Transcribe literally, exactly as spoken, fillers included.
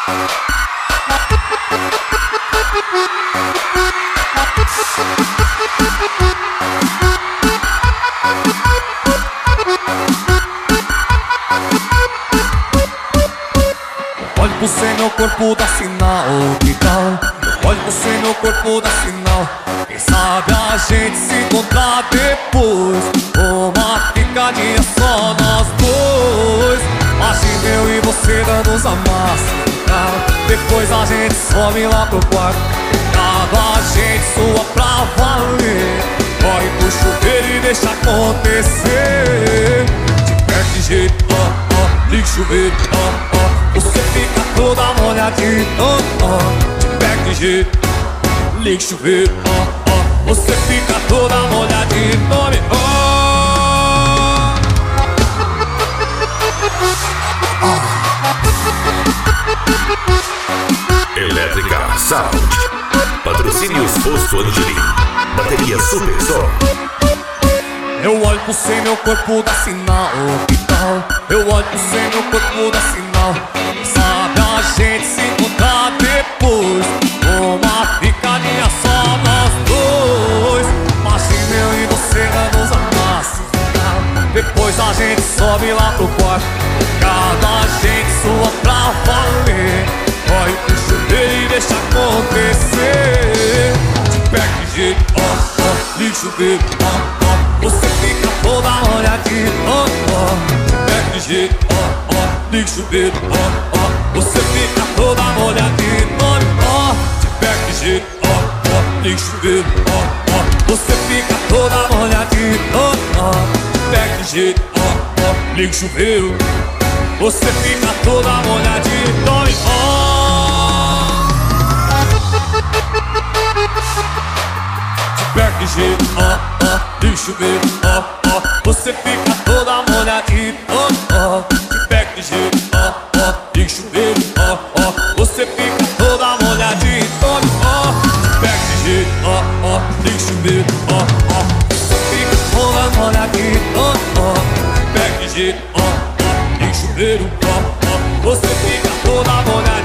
Olhe você, meu corpo dá sinal, que tal? Olhe você, meu corpo dá sinal. Quem sabe a gente se encontrar depois, uma ficadinha só nós dois. Imagina eu e você dando uns amassos, depois a gente sobe lá pro quarto, cada a gente sua pra valer. Corre pro chuveiro e deixa acontecer. De perto de jeito, ó, ó, liga o chuveiro, ó, ó. Você fica toda molhadinha, ó, ó. De perto de jeito, liga o chuveiro, ó, ó. Você fica toda molhadinha, tome, ó. Elétrica Sound. Patrocínios Posto Angelim. Bateria Super Som. Eu olho pro você, meu corpo dá sinal, que tal? Eu olho pro você, meu corpo dá sinal. Sabe a gente se encontrar depois, uma ficadinha só nós dois. Imagina eu e você dando os amassos, depois a gente sobe lá pro quarto, cada gente sua pra valer. Corre pro chuveiro e deixa acontecer. De perto de jeito, ó, ó, liga o chuveiro, ó, ó. Você fica toda molhadinha, ó, ó. De perto de jeito, ó, ó, liga o chuveiro, ó, ó. Você fica toda molhadinha, ó, ó. De perto de jeito, ó, ó, liga o chuveiro, ó, ó. Você fica toda molhadinha, ó, ó. De perto de jeito, ó, ó, liga o chuveiro. Você fica toda molhadinha, ó. De jeito, ó, ó, liga o chuveiro, ó, ó. Você fica toda molhadinha, ó, ó. De perto de jeito, ó, ó, liga o chuveiro, ó, ó. Você fica toda molhadinha, ó, de perto de jeito, ó, ó, liga o chuveiro, ó, ó. Você fica toda molhadinha, ó, ó. De perto de jeito, ó, ó, liga o chuveiro, ó, ó. Você fica toda molhadinha.